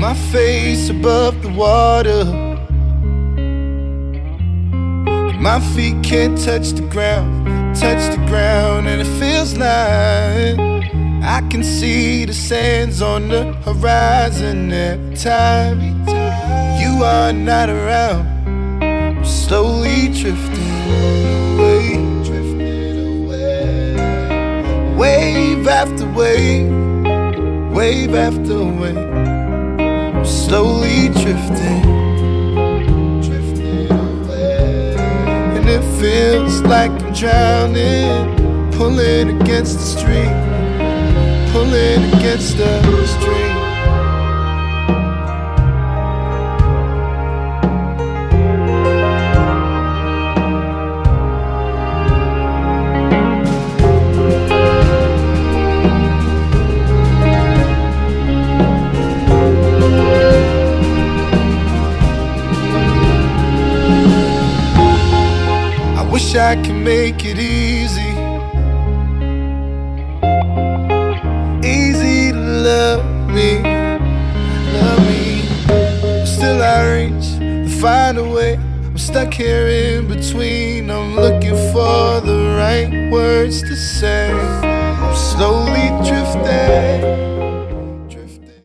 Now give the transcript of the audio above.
my face above the water. My feet can't touch the ground, and it feels like I can see the sands on the horizon every time you are not around. I'm slowly drifting away, wave after wave, wave after wave. I'm slowly drifting away, and it feels like I'm drowning, pulling against the stream, pulling against the stream. I wish I could make it easy, easy to love me, but still I reach to find a way. I'm stuck here in between, I'm looking for the right words to say. I'm slowly drifting